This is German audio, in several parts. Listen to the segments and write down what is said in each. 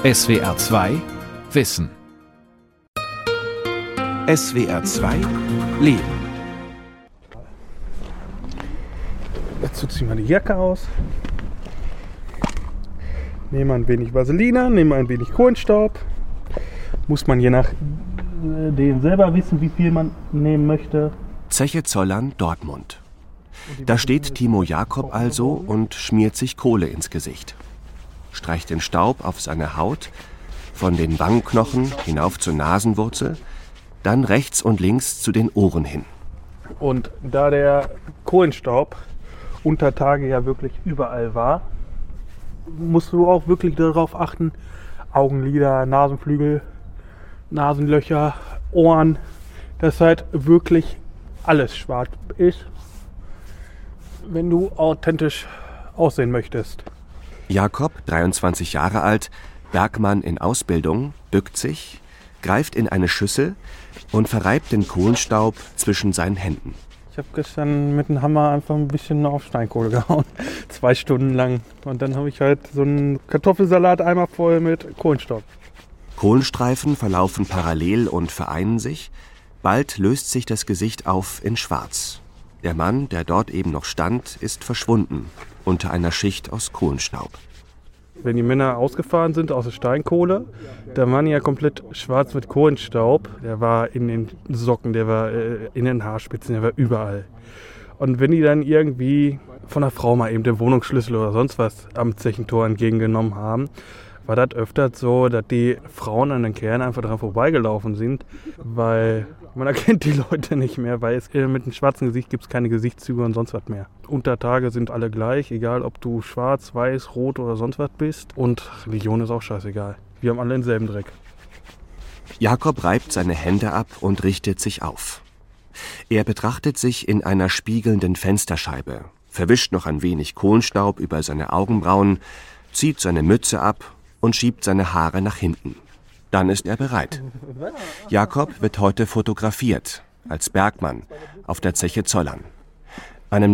SWR 2 Wissen. SWR 2 Leben. Dazu ziehen wir die Jacke aus. Nehmen wir ein wenig Vaseline, nehmen wir ein wenig Kohlenstaub. Muss man je nach dem selber wissen, wie viel man nehmen möchte. Zeche Zollern, Dortmund. Da steht Timo Jakob also und schmiert sich Kohle ins Gesicht. Streicht den Staub auf seine Haut, von den Wangenknochen hinauf zur Nasenwurzel, dann rechts und links zu den Ohren hin. Und da der Kohlenstaub unter Tage ja wirklich überall war, musst du auch wirklich darauf achten, Augenlider, Nasenflügel, Nasenlöcher, Ohren, dass halt wirklich alles schwarz ist, wenn du authentisch aussehen möchtest. Jakob, 23 Jahre alt, Bergmann in Ausbildung, bückt sich, greift in eine Schüssel und verreibt den Kohlenstaub zwischen seinen Händen. Ich habe gestern mit dem Hammer einfach ein bisschen auf Steinkohle gehauen, 2 Stunden lang. Und dann habe ich halt so einen Kartoffelsalat-Eimer voll mit Kohlenstaub. Kohlenstreifen verlaufen parallel und vereinen sich. Bald löst sich das Gesicht auf in Schwarz. Der Mann, der dort eben noch stand, ist verschwunden unter einer Schicht aus Kohlenstaub. Wenn die Männer ausgefahren sind aus der Steinkohle, der Mann ja komplett schwarz mit Kohlenstaub. Der war in den Socken, der war in den Haarspitzen, der war überall. Und wenn die dann irgendwie von der Frau mal eben den Wohnungsschlüssel oder sonst was am Zechentor entgegengenommen haben, war das öfter so, dass die Frauen an den Kerlen einfach dran vorbeigelaufen sind, weil man erkennt die Leute nicht mehr, weil mit einem schwarzen Gesicht gibt es keine Gesichtszüge und sonst was mehr. Untertage sind alle gleich, egal ob du schwarz, weiß, rot oder sonst was bist. Und Religion ist auch scheißegal. Wir haben alle denselben Dreck. Jakob reibt seine Hände ab und richtet sich auf. Er betrachtet sich in einer spiegelnden Fensterscheibe, verwischt noch ein wenig Kohlenstaub über seine Augenbrauen, zieht seine Mütze ab und schiebt seine Haare nach hinten. Dann ist er bereit. Jakob wird heute fotografiert, als Bergmann, auf der Zeche Zollern. Einem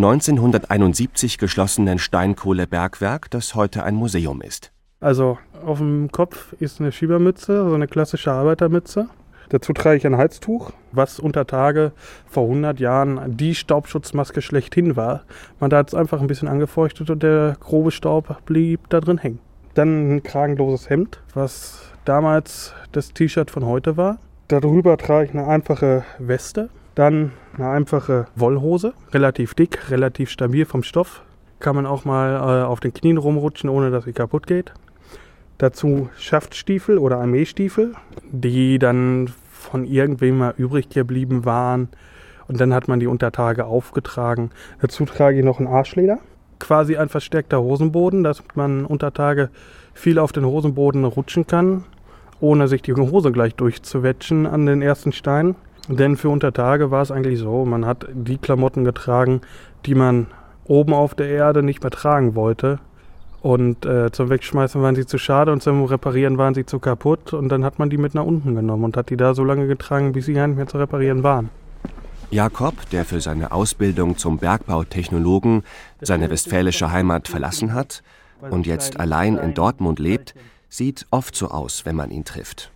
1971 geschlossenen Steinkohlebergwerk, das heute ein Museum ist. Also auf dem Kopf ist eine Schiebermütze, so eine klassische Arbeitermütze. Dazu trage ich ein Halstuch, was unter Tage vor 100 Jahren die Staubschutzmaske schlechthin war. Man hat es einfach ein bisschen angefeuchtet und der grobe Staub blieb da drin hängen. Dann ein kragenloses Hemd, was damals das T-Shirt von heute war. Darüber trage ich eine einfache Weste. Dann eine einfache Wollhose, relativ dick, relativ stabil vom Stoff. Kann man auch mal auf den Knien rumrutschen, ohne dass sie kaputt geht. Dazu Schaftstiefel oder Armeestiefel, die dann von irgendwem mal übrig geblieben waren. Und dann hat man die Untertage aufgetragen. Dazu trage ich noch ein Arschleder. Quasi ein verstärkter Hosenboden, dass man unter Tage viel auf den Hosenboden rutschen kann, ohne sich die Hose gleich durchzuwetschen an den ersten Stein. Denn für Untertage war es eigentlich so, man hat die Klamotten getragen, die man oben auf der Erde nicht mehr tragen wollte. Und zum Wegschmeißen waren sie zu schade und zum Reparieren waren sie zu kaputt. Und dann hat man die mit nach unten genommen und hat die da so lange getragen, bis sie gar nicht mehr zu reparieren waren. Jakob, der für seine Ausbildung zum Bergbautechnologen seine westfälische Heimat verlassen hat und jetzt allein in Dortmund lebt, sieht oft so aus, wenn man ihn trifft.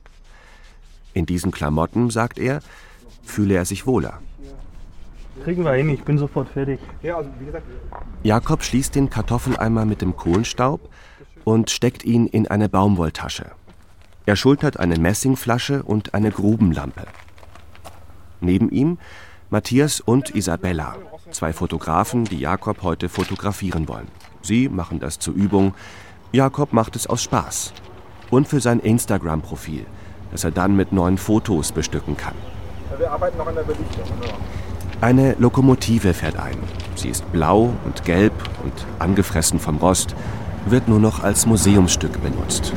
In diesen Klamotten, sagt er, fühle er sich wohler. Kriegen wir hin, ich bin sofort fertig. Jakob schließt den Kartoffeleimer mit dem Kohlenstaub und steckt ihn in eine Baumwolltasche. Er schultert eine Messingflasche und eine Grubenlampe. Neben ihm Matthias und Isabella, 2 Fotografen, die Jakob heute fotografieren wollen. Sie machen das zur Übung, Jakob macht es aus Spaß. Und für sein Instagram-Profil, das er dann mit neuen Fotos bestücken kann. Wir arbeiten noch an der Belichtung. Eine Lokomotive fährt ein. Sie ist blau und gelb und angefressen vom Rost, wird nur noch als Museumsstück benutzt.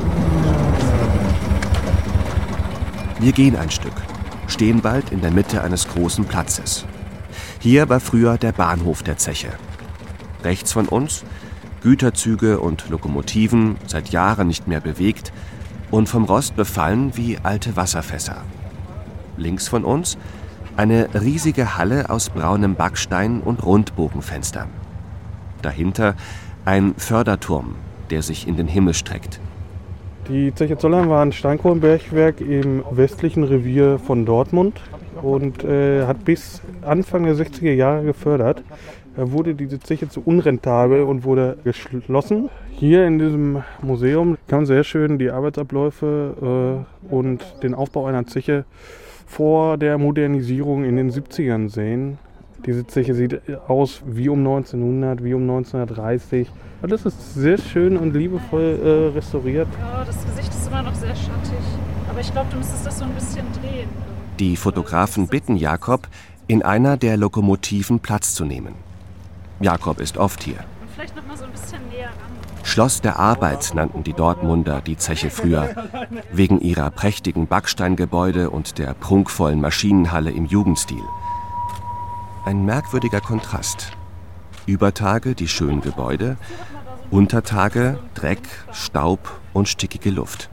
Wir gehen ein Stück, stehen bald in der Mitte eines großen Platzes. Hier war früher der Bahnhof der Zeche. Rechts von uns Güterzüge und Lokomotiven, seit Jahren nicht mehr bewegt und vom Rost befallen wie alte Wasserfässer. Links von uns eine riesige Halle aus braunem Backstein und Rundbogenfenstern. Dahinter ein Förderturm, der sich in den Himmel streckt. Die Zeche Zollern war ein Steinkohlenbergwerk im westlichen Revier von Dortmund und hat bis Anfang der 60er Jahre gefördert. Da wurde diese Zeche zu unrentabel und wurde geschlossen. Hier in diesem Museum kann man sehr schön die Arbeitsabläufe und den Aufbau einer Zeche vor der Modernisierung in den 70ern sehen. Diese Zeche sieht aus wie um 1900, wie um 1930. Das ist sehr schön und liebevoll restauriert. Ja, das Gesicht ist immer noch sehr schattig. Aber ich glaube, du müsstest das so ein bisschen drehen. Die Fotografen bitten Jakob, in einer der Lokomotiven Platz zu nehmen. Jakob ist oft hier. Und vielleicht noch mal so ein bisschen näher ran. Schloss der Arbeit nannten die Dortmunder die Zeche früher, wegen ihrer prächtigen Backsteingebäude und der prunkvollen Maschinenhalle im Jugendstil. Ein merkwürdiger Kontrast. Über Tage die schönen Gebäude, unter Tage Dreck, Staub und stickige Luft.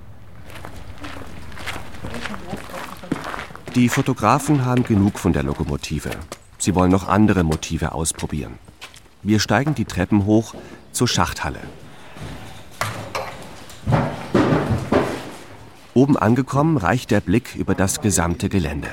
Die Fotografen haben genug von der Lokomotive. Sie wollen noch andere Motive ausprobieren. Wir steigen die Treppen hoch zur Schachthalle. Oben angekommen reicht der Blick über das gesamte Gelände.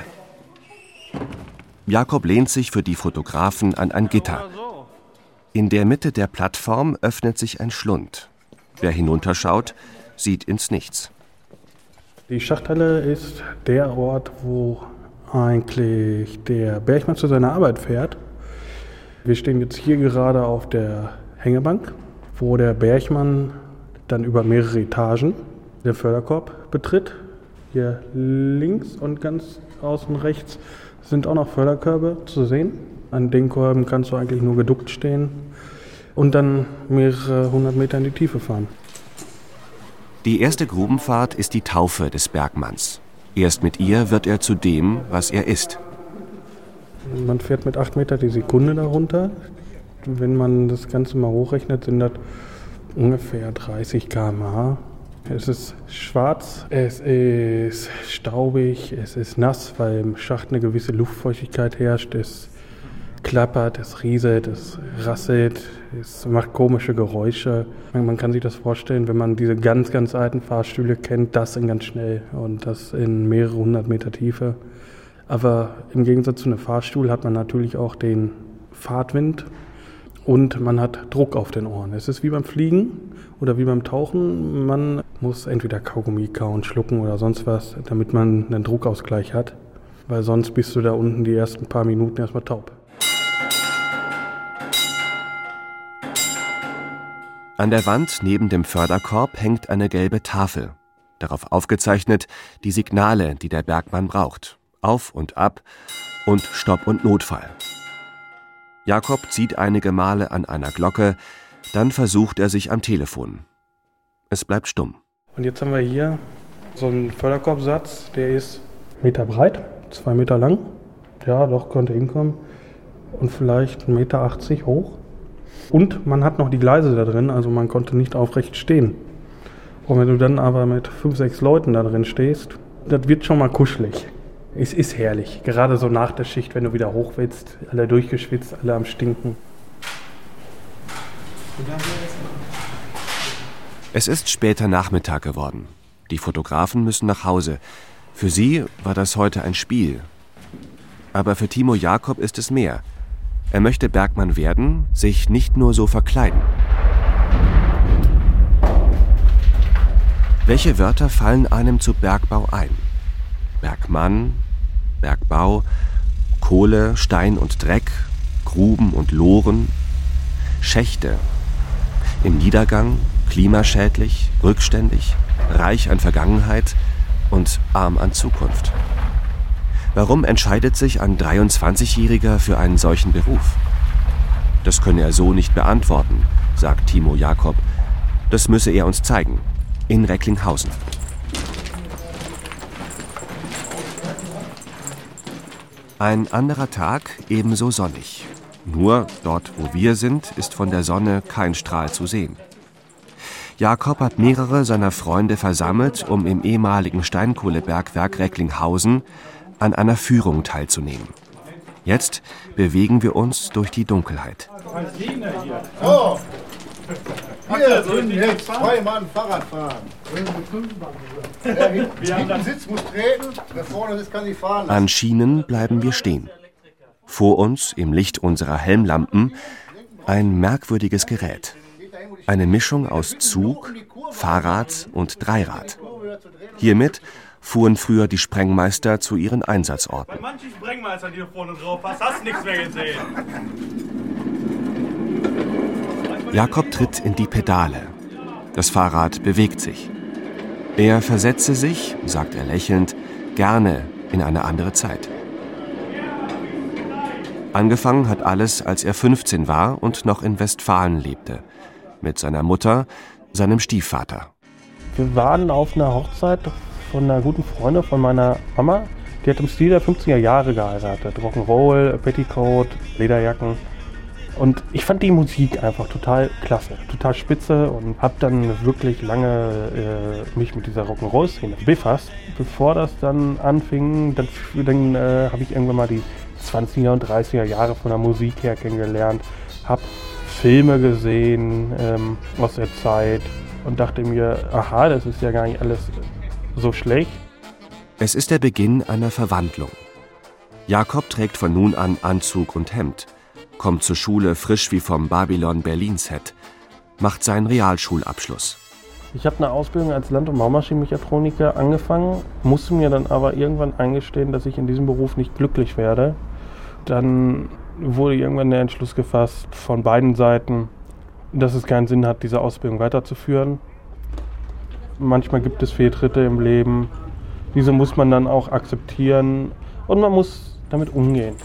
Jakob lehnt sich für die Fotografen an ein Gitter. In der Mitte der Plattform öffnet sich ein Schlund. Wer hinunterschaut, sieht ins Nichts. Die Schachthalle ist der Ort, wo eigentlich der Bergmann zu seiner Arbeit fährt. Wir stehen jetzt hier gerade auf der Hängebank, wo der Bergmann dann über mehrere Etagen den Förderkorb betritt. Hier links und ganz außen rechts sind auch noch Förderkörbe zu sehen. An den Körben kannst du eigentlich nur geduckt stehen und dann mehrere 100 Meter in die Tiefe fahren. Die erste Grubenfahrt ist die Taufe des Bergmanns. Erst mit ihr wird er zu dem, was er ist. Man fährt mit 8 Meter die Sekunde darunter. Wenn man das Ganze mal hochrechnet, sind das ungefähr 30 km/h. Es ist schwarz, es ist staubig, es ist nass, weil im Schacht eine gewisse Luftfeuchtigkeit herrscht. Es klappert, es rieselt, es rasselt, es macht komische Geräusche. Man kann sich das vorstellen, wenn man diese ganz, ganz alten Fahrstühle kennt, das in ganz schnell und das in mehrere 100 Meter Tiefe. Aber im Gegensatz zu einem Fahrstuhl hat man natürlich auch den Fahrtwind und man hat Druck auf den Ohren. Es ist wie beim Fliegen oder wie beim Tauchen. Man muss entweder Kaugummi kauen, schlucken oder sonst was, damit man einen Druckausgleich hat, weil sonst bist du da unten die ersten paar Minuten erstmal taub. An der Wand neben dem Förderkorb hängt eine gelbe Tafel. Darauf aufgezeichnet die Signale, die der Bergmann braucht. Auf und ab und Stopp und Notfall. Jakob zieht einige Male an einer Glocke, dann versucht er sich am Telefon. Es bleibt stumm. Und jetzt haben wir hier so einen Förderkorbsatz, der ist 1 Meter breit, 2 Meter lang. Ja, doch, könnte hinkommen. Und vielleicht 1,80 Meter hoch. Und man hat noch die Gleise da drin, also man konnte nicht aufrecht stehen. Und wenn du dann aber mit 5, 6 Leuten da drin stehst, das wird schon mal kuschelig. Es ist herrlich, gerade so nach der Schicht, wenn du wieder hoch willst, alle durchgeschwitzt, alle am Stinken. Es ist später Nachmittag geworden. Die Fotografen müssen nach Hause. Für sie war das heute ein Spiel. Aber für Timo Jakob ist es mehr. Er möchte Bergmann werden, sich nicht nur so verkleiden. Welche Wörter fallen einem zu Bergbau ein? Bergmann, Bergbau, Kohle, Stein und Dreck, Gruben und Loren, Schächte. Im Niedergang, klimaschädlich, rückständig, reich an Vergangenheit und arm an Zukunft. Warum entscheidet sich ein 23-Jähriger für einen solchen Beruf? Das könne er so nicht beantworten, sagt Timo Jakob. Das müsse er uns zeigen. In Recklinghausen. Ein anderer Tag, ebenso sonnig. Nur dort, wo wir sind, ist von der Sonne kein Strahl zu sehen. Jakob hat mehrere seiner Freunde versammelt, um im ehemaligen Steinkohlebergwerk Recklinghausen an einer Führung teilzunehmen. Jetzt bewegen wir uns durch die Dunkelheit. Wir können jetzt 2 Mann Fahrrad fahren. Wer hinten sitzt, muss treten. Wer vorne sitzt, kann sich fahren lassen. An Schienen bleiben wir stehen. Vor uns, im Licht unserer Helmlampen, ein merkwürdiges Gerät. Eine Mischung aus Zug, Fahrrad und Dreirad. Hiermit fuhren früher die Sprengmeister zu ihren Einsatzorten. Bei manchen Sprengmeistern, die du vorne drauf hast, hast du nichts mehr gesehen. Jakob tritt in die Pedale. Das Fahrrad bewegt sich. Er versetze sich, sagt er lächelnd, gerne in eine andere Zeit. Angefangen hat alles, als er 15 war und noch in Westfalen lebte. Mit seiner Mutter, seinem Stiefvater. Wir waren auf einer Hochzeit von einer guten Freundin von meiner Mama. Die hat im Stil der 50er Jahre geheiratet. Rock'n'Roll, Petticoat, Lederjacken. Und ich fand die Musik einfach total klasse, total spitze und habe dann wirklich lange mich mit dieser Rock'n'Roll-Szene befasst. Bevor das dann anfing, dann habe ich irgendwann mal die 20er und 30er Jahre von der Musik her kennengelernt, habe Filme gesehen aus der Zeit und dachte mir, aha, das ist ja gar nicht alles so schlecht. Es ist der Beginn einer Verwandlung. Jakob trägt von nun an Anzug und Hemd, kommt zur Schule frisch wie vom Babylon Berlin-Set, macht seinen Realschulabschluss. Ich habe eine Ausbildung als Land- und Baumaschinenmechatroniker angefangen, musste mir dann aber irgendwann eingestehen, dass ich in diesem Beruf nicht glücklich werde. Dann wurde irgendwann der Entschluss gefasst von beiden Seiten, dass es keinen Sinn hat, diese Ausbildung weiterzuführen. Manchmal gibt es Fehltritte im Leben, diese muss man dann auch akzeptieren und man muss damit umgehen.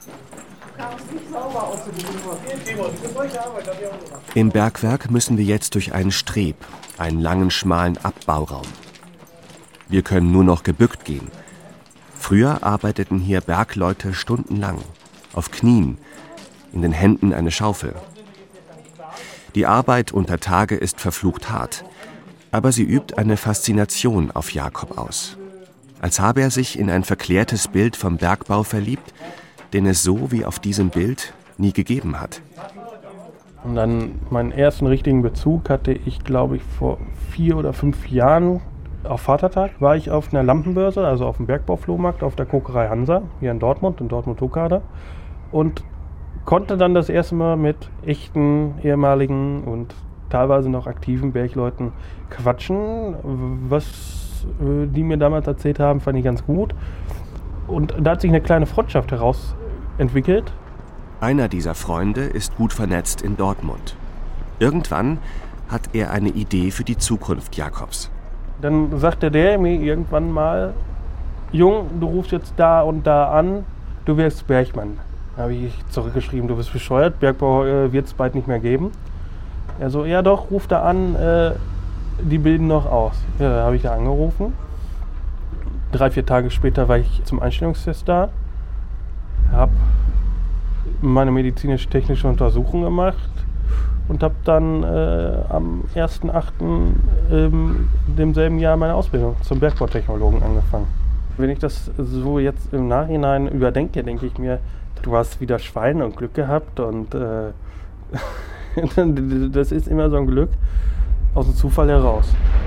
Im Bergwerk müssen wir jetzt durch einen Streb, einen langen, schmalen Abbauraum. Wir können nur noch gebückt gehen. Früher arbeiteten hier Bergleute stundenlang, auf Knien, in den Händen eine Schaufel. Die Arbeit unter Tage ist verflucht hart, aber sie übt eine Faszination auf Jakob aus. Als habe er sich in ein verklärtes Bild vom Bergbau verliebt, den es so wie auf diesem Bild nie gegeben hat. Und dann meinen ersten richtigen Bezug hatte ich, glaube ich, vor 4 oder 5 Jahren. Auf Vatertag war ich auf einer Lampenbörse, also auf dem Bergbauflohmarkt, auf der Kokerei Hansa, hier in Dortmund-Tuckade. Und konnte dann das erste Mal mit echten, ehemaligen und teilweise noch aktiven Bergleuten quatschen. Was die mir damals erzählt haben, fand ich ganz gut. Und da hat sich eine kleine Freundschaft heraus entwickelt. Einer dieser Freunde ist gut vernetzt in Dortmund. Irgendwann hat er eine Idee für die Zukunft Jakobs. Dann sagte der mir irgendwann mal, Jung, du rufst jetzt da und da an, du wirst Bergmann. Da habe ich zurückgeschrieben, du bist bescheuert, Bergbau wird es bald nicht mehr geben. Er so, ja doch, ruf da an, die bilden noch aus. Ja, da habe ich da angerufen. 3-4 Tage später war ich zum Einstellungstest da, habe meine medizinisch-technische Untersuchung gemacht und habe dann am 1.8. Demselben Jahr meine Ausbildung zum Bergbautechnologen angefangen. Wenn ich das so jetzt im Nachhinein überdenke, denke ich mir, du hast wieder Schwein und Glück gehabt und das ist immer so ein Glück aus dem Zufall heraus.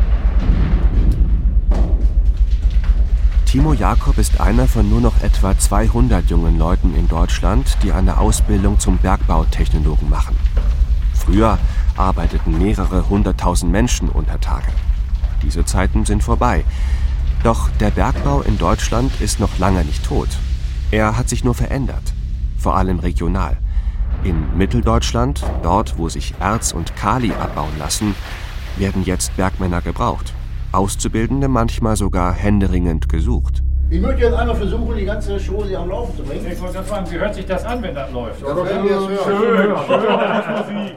Timo Jakob ist einer von nur noch etwa 200 jungen Leuten in Deutschland, die eine Ausbildung zum Bergbautechnologen machen. Früher arbeiteten mehrere 100.000 Menschen unter Tage. Diese Zeiten sind vorbei. Doch der Bergbau in Deutschland ist noch lange nicht tot. Er hat sich nur verändert, vor allem regional. In Mitteldeutschland, dort wo sich Erz und Kali abbauen lassen, werden jetzt Bergmänner gebraucht. Auszubildende manchmal sogar händeringend gesucht. Ich möchte jetzt einmal versuchen, die ganze Chose am Laufen zu bringen. Ich wollte fragen, wie hört sich das an, wenn das läuft? Ja, das werden wir jetzt hören. Musik.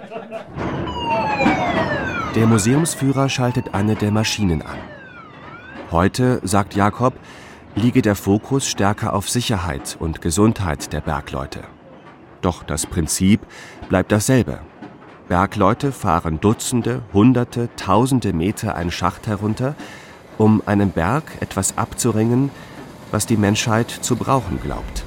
Der Museumsführer schaltet eine der Maschinen an. Heute, sagt Jakob, liege der Fokus stärker auf Sicherheit und Gesundheit der Bergleute. Doch das Prinzip bleibt dasselbe. Bergleute fahren Dutzende, Hunderte, Tausende Meter einen Schacht herunter, um einem Berg etwas abzuringen, was die Menschheit zu brauchen glaubt.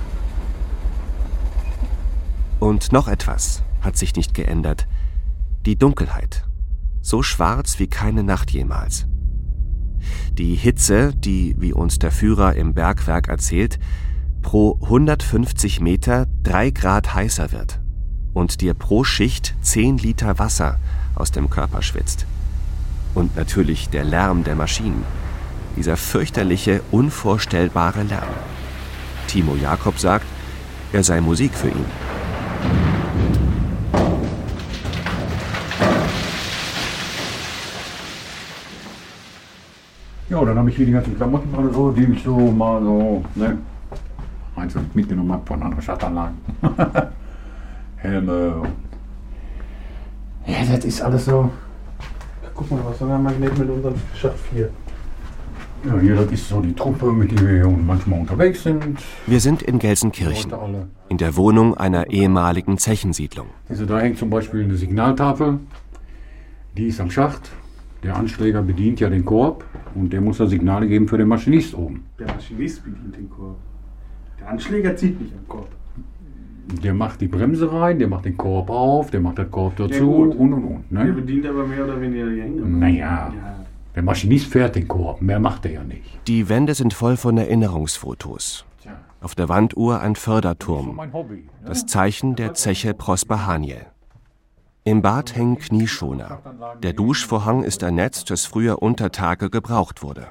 Und noch etwas hat sich nicht geändert: die Dunkelheit. so schwarz wie keine Nacht jemals. Die Hitze, die, wie uns der Führer im Bergwerk erzählt, pro 150 Meter 3 Grad heißer wird und dir pro Schicht 10 Liter Wasser aus dem Körper schwitzt. Und natürlich der Lärm der Maschinen. Dieser fürchterliche, unvorstellbare Lärm. Timo Jakob sagt, er sei Musik für ihn. Ja, dann habe ich hier die ganzen Klamotten alle so, die ich so mal so, ne, einzeln mitgenommen habe von anderen Stadtanlagen. Helme. Und ja, das ist alles so. Guck mal, was haben wir Magnet mit unserem Schacht 4? Ja, hier, das ist so die Truppe, mit der wir hier manchmal unterwegs sind. Wir sind in Gelsenkirchen, in der Wohnung einer ehemaligen Zechensiedlung. Also da hängt zum Beispiel eine Signaltafel, die ist am Schacht. Der Anschläger bedient ja den Korb und der muss da Signale geben für den Maschinist oben. Der Maschinist bedient den Korb. Der Anschläger zieht nicht am Korb. Der macht die Bremse rein, der macht den Korb auf, der macht den Korb dazu ja, und. Ne? Der bedient aber mehr oder weniger die Hände. Naja, der Maschinist fährt den Korb, mehr macht er ja nicht. Die Wände sind voll von Erinnerungsfotos. Auf der Wanduhr ein Förderturm, das Zeichen der Zeche Prosper Haniel. Im Bad hängen Knieschoner. Der Duschvorhang ist ein Netz, das früher unter Tage gebraucht wurde.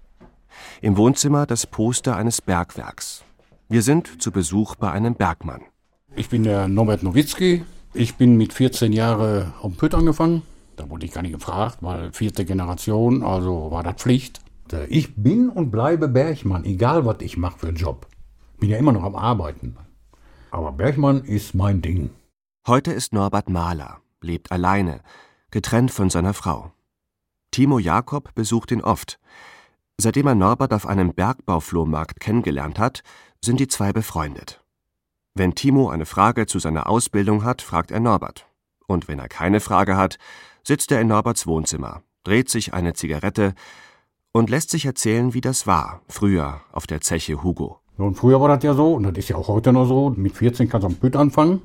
Im Wohnzimmer das Poster eines Bergwerks. Wir sind zu Besuch bei einem Bergmann. Ich bin der Norbert Nowitzki. Ich bin mit 14 Jahren auf dem Pütt angefangen. Da wurde ich gar nicht gefragt, weil 4. Generation, also war das Pflicht. Ich bin und bleibe Bergmann, egal was ich mache für einen Job. Bin ja immer noch am Arbeiten. Aber Bergmann ist mein Ding. Heute ist Norbert Maler, lebt alleine, getrennt von seiner Frau. Timo Jakob besucht ihn oft. Seitdem er Norbert auf einem Bergbauflohmarkt kennengelernt hat, sind die zwei befreundet. Wenn Timo eine Frage zu seiner Ausbildung hat, fragt er Norbert. Und wenn er keine Frage hat, sitzt er in Norberts Wohnzimmer, dreht sich eine Zigarette und lässt sich erzählen, wie das war, früher auf der Zeche Hugo. Und früher war das ja so, und das ist ja auch heute noch so, mit 14 kannst du am Pütt anfangen,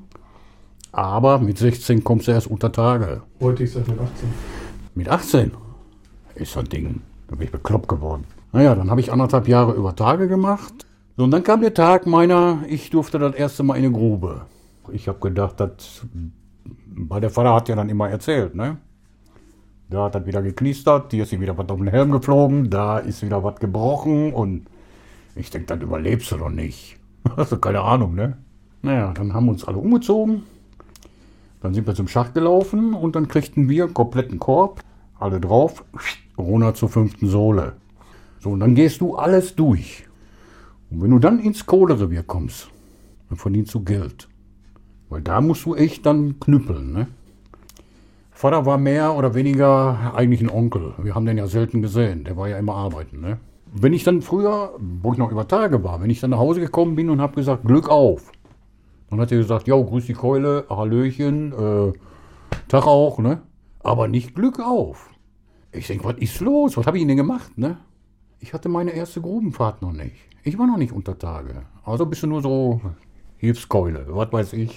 aber mit 16 kommst du erst unter Tage. Heute ist das mit 18. Mit 18 ist so ein Ding, da bin ich bekloppt geworden. Naja, dann habe ich 1,5 Jahre über Tage gemacht. So, und dann kam der Tag ich durfte das erste Mal in eine Grube. Ich habe gedacht, weil der Vater hat ja dann immer erzählt, ne? Da hat das wieder geknistert, hier ist wieder was auf den Helm geflogen, da ist wieder was gebrochen und ich denke, das überlebst du doch nicht. Hast du keine Ahnung, ne? Naja, dann haben wir uns alle umgezogen, dann sind wir zum Schacht gelaufen und dann kriegten wir einen kompletten Korb, alle drauf, runter zur 5. Sohle. So, und dann gehst du alles durch. Und wenn du dann ins Kohlerevier kommst, dann verdienst du Geld. Weil da musst du echt dann knüppeln, ne? Vater war mehr oder weniger eigentlich ein Onkel. Wir haben den ja selten gesehen. Der war ja immer arbeiten, ne? Wenn ich dann früher, wo ich noch über Tage war, wenn ich dann nach Hause gekommen bin und habe gesagt, Glück auf. Dann hat er gesagt, jo, grüß die Keule, Hallöchen, Tag auch, ne? Aber nicht Glück auf. Ich denke, was ist los? Was habe ich denn gemacht, ne? Ich hatte meine erste Grubenfahrt noch nicht. Ich war noch nicht unter Tage. Also bist du nur so Hilfskeule, was weiß ich.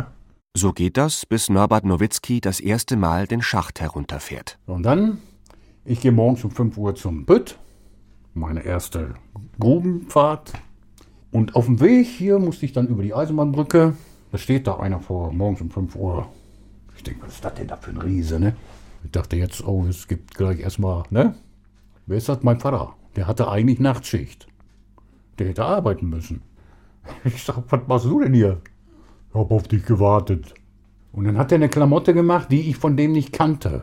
So geht das, bis Norbert Nowitzki das erste Mal den Schacht herunterfährt. Und dann, ich gehe morgens um 5 Uhr zum Pütt, meine erste Grubenfahrt. Und auf dem Weg hier musste ich dann über die Eisenbahnbrücke. Da steht da einer vor, morgens um 5 Uhr. Ich denke, was ist das denn da für ein Riese, ne? Ich dachte jetzt, oh, es gibt gleich erstmal, ne? Wer ist das? Mein Vater. Der hatte eigentlich Nachtschicht. Der hätte arbeiten müssen. Ich sag, was machst du denn hier? Ich hab auf dich gewartet. Und dann hat er eine Klamotte gemacht, die ich von dem nicht kannte.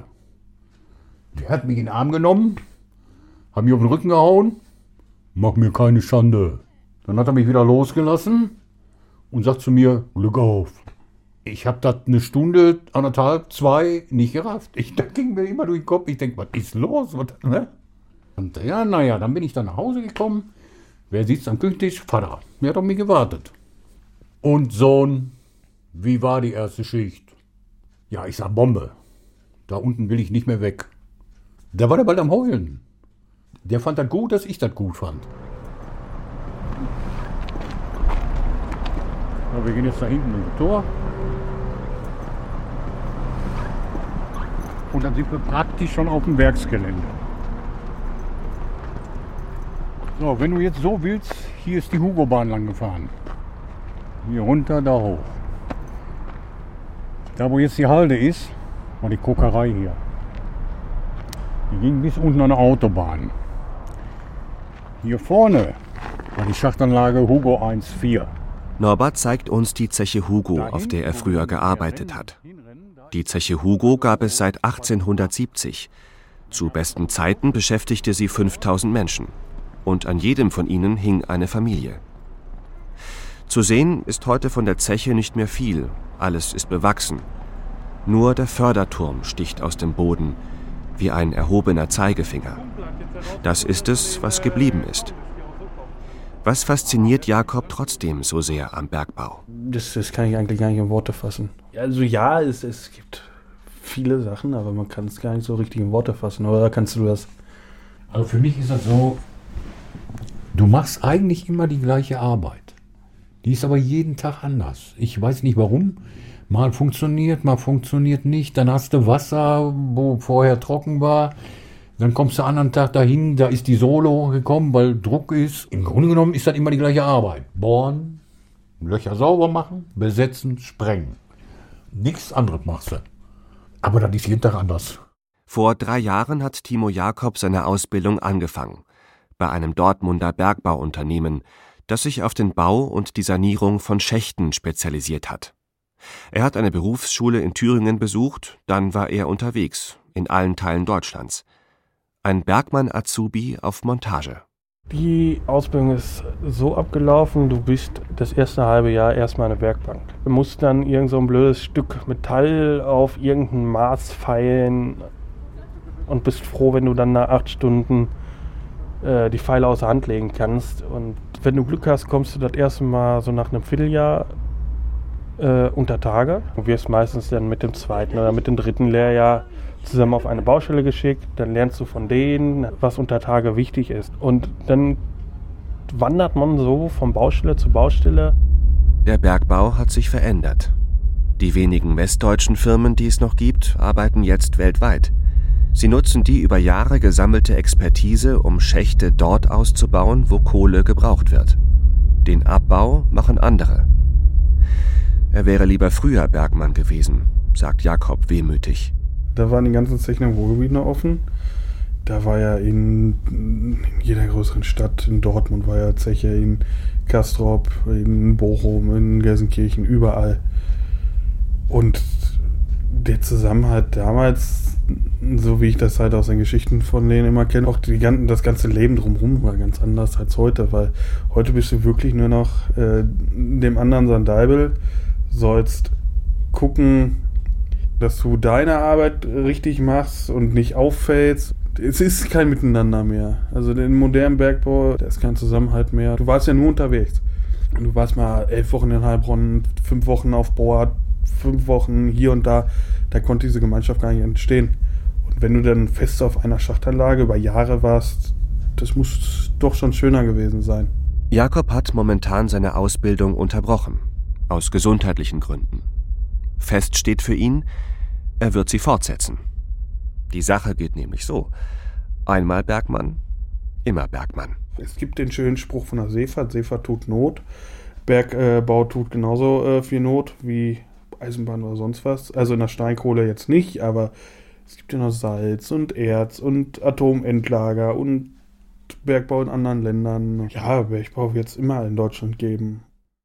Der hat mich in den Arm genommen, hat mich auf den Rücken gehauen, mach mir keine Schande. Dann hat er mich wieder losgelassen und sagt zu mir, Glück auf. Ich hab das 1 Stunde, 1,5, 2 nicht gerafft. Da ging mir immer durch den Kopf. Ich denk, was ist los? Ne? Und ja, naja, dann bin ich dann nach Hause gekommen. Wer sitzt am Küchentisch? Vater. Der hat auf mich gewartet. Und Sohn, wie war die erste Schicht? Ja, ich sag Bombe. Da unten will ich nicht mehr weg. Da war der bald am Heulen. Der fand das gut, dass ich das gut fand. Ja, wir gehen jetzt da hinten durch das Tor. Und dann sind wir praktisch schon auf dem Werksgelände. So, wenn du jetzt so willst, hier ist die Hugo-Bahn lang gefahren. Hier runter, da hoch. Da wo jetzt die Halde ist, war die Kokerei hier. Die ging bis unten an der Autobahn. Hier vorne war die Schachtanlage Hugo 1-4. Norbert zeigt uns die Zeche Hugo, auf der er früher gearbeitet hat. Die Zeche Hugo gab es seit 1870. Zu besten Zeiten beschäftigte sie 5000 Menschen. Und an jedem von ihnen hing eine Familie. Zu sehen ist heute von der Zeche nicht mehr viel. Alles ist bewachsen. Nur der Förderturm sticht aus dem Boden, wie ein erhobener Zeigefinger. Das ist es, was geblieben ist. Was fasziniert Jakob trotzdem so sehr am Bergbau? Das kann ich eigentlich gar nicht in Worte fassen. Also ja, es gibt viele Sachen, aber man kann es gar nicht so richtig in Worte fassen. Oder kannst du das? Also für mich ist das so, du machst eigentlich immer die gleiche Arbeit. Die ist aber jeden Tag anders. Ich weiß nicht warum. Mal funktioniert nicht. Dann hast du Wasser, wo vorher trocken war. Dann kommst du am anderen Tag dahin, da ist die Solo gekommen, weil Druck ist. Im Grunde genommen ist das immer die gleiche Arbeit. Bohren, Löcher sauber machen, besetzen, sprengen. Nichts anderes machst du. Aber das ist jeden Tag anders. Vor 3 Jahren hat Timo Jakob seine Ausbildung angefangen. Bei einem Dortmunder Bergbauunternehmen, das sich auf den Bau und die Sanierung von Schächten spezialisiert hat. Er hat eine Berufsschule in Thüringen besucht, dann war er unterwegs, in allen Teilen Deutschlands. Ein Bergmann-Azubi auf Montage. Die Ausbildung ist so abgelaufen, du bist das erste halbe Jahr erstmal eine Werkbank. Du musst dann irgend so ein blödes Stück Metall auf irgendein Maß feilen und bist froh, wenn du dann nach 8 Stunden die Pfeile außer Hand legen kannst. Und wenn du Glück hast, kommst du das erste Mal so nach einem Vierteljahr unter Tage. Du wirst meistens dann mit dem 2. oder mit dem 3. Lehrjahr zusammen auf eine Baustelle geschickt. Dann lernst du von denen, was unter Tage wichtig ist. Und dann wandert man so von Baustelle zu Baustelle. Der Bergbau hat sich verändert. Die wenigen westdeutschen Firmen, die es noch gibt, arbeiten jetzt weltweit. Sie nutzen die über Jahre gesammelte Expertise, um Schächte dort auszubauen, wo Kohle gebraucht wird. Den Abbau machen andere. Er wäre lieber früher Bergmann gewesen, sagt Jakob wehmütig. Da waren die ganzen Zechen im Ruhrgebiet noch offen. Da war ja in jeder größeren Stadt, in Dortmund war ja Zeche, in Castrop, in Bochum, in Gelsenkirchen, überall. Und der Zusammenhalt damals, so wie ich das halt aus den Geschichten von denen immer kenne, auch das ganze Leben drumherum war ganz anders als heute, weil heute bist du wirklich nur noch dem anderen Sandeibel, sollst gucken, dass du deine Arbeit richtig machst und nicht auffällst. Es ist kein Miteinander mehr. Also im modernen Bergbau, da ist kein Zusammenhalt mehr. Du warst ja nur unterwegs. Du warst mal 11 Wochen in Heilbronn, 5 Wochen auf Bord, 5 Wochen hier und da. Da konnte diese Gemeinschaft gar nicht entstehen. Und wenn du dann fest auf einer Schachtanlage über Jahre warst, das muss doch schon schöner gewesen sein. Jakob hat momentan seine Ausbildung unterbrochen. Aus gesundheitlichen Gründen. Fest steht für ihn, er wird sie fortsetzen. Die Sache geht nämlich so. Einmal Bergmann, immer Bergmann. Es gibt den schönen Spruch von der Seefahrt, Seefahrt tut Not. Bergbau tut genauso viel Not wie Eisenbahn oder sonst was. Also in der Steinkohle jetzt nicht, aber es gibt ja noch Salz und Erz und Atomendlager und Bergbau in anderen Ländern. Ja, Bergbau wird es immer in Deutschland geben.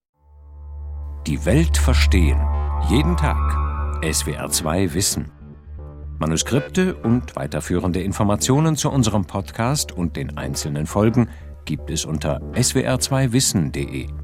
Die Welt verstehen. Jeden Tag. SWR2 Wissen. Manuskripte und weiterführende Informationen zu unserem Podcast und den einzelnen Folgen gibt es unter swr2wissen.de.